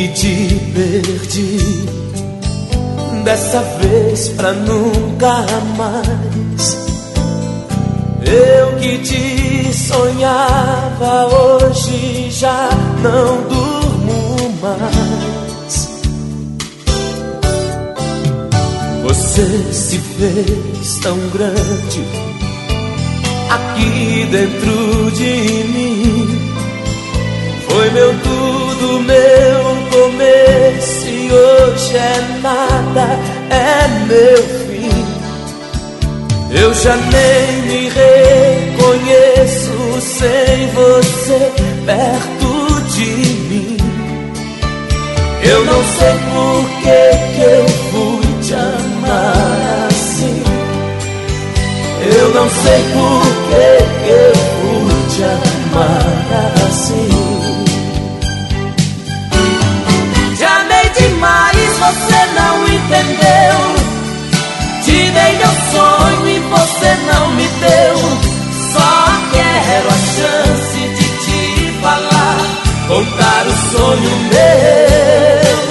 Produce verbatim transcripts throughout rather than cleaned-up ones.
que te perdi, dessa vez pra nunca mais. Eu que te sonhava, hoje já não durmo mais. Você se fez tão grande aqui dentro de mim. Foi meu tudo, meu começo, e hoje é nada, é meu fim. Eu já nem me reconheço sem você perto de mim. Eu não sei por que que eu fui te amar assim. Eu não sei por que que eu fui te amar assim. Te amei demais, você não entendeu. Te dei meu sonho e você não me deu. Só quero a chance de te falar, contar o sonho meu.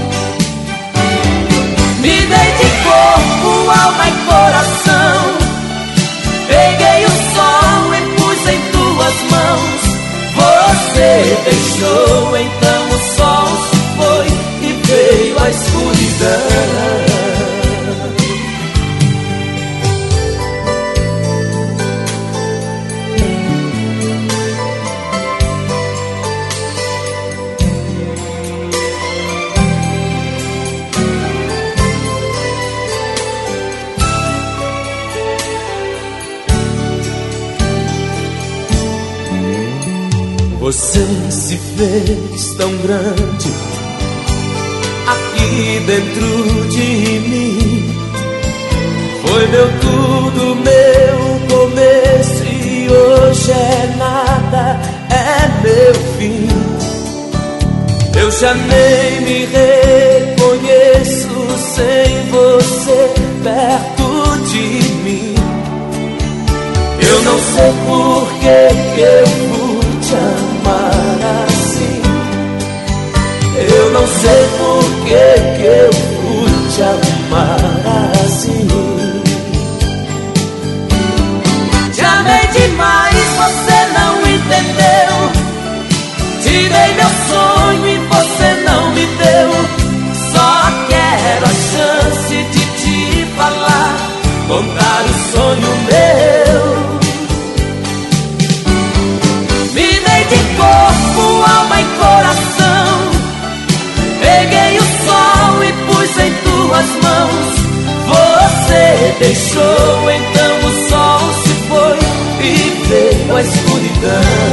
Me dei de corpo, alma e coração. Peguei o sol e pus em tuas mãos. Você deixou, então o sol se foi e veio a escuridão. Você se fez tão grande aqui dentro de mim. Foi meu tudo, meu começo, e hoje é nada, é meu fim. Eu já nem me reconheço sem você perto de mim. Eu não sei por que que eu fui te amar assim. Eu não sei por que que eu fui te amar assim. Te amei demais, você não entendeu. Te dei meu sonho e você não me deu. Só quero a chance de te falar, contar o sonho meu. De corpo, alma e coração. Peguei o sol e pus em tuas mãos. Você deixou, então o sol se foi e veio a escuridão.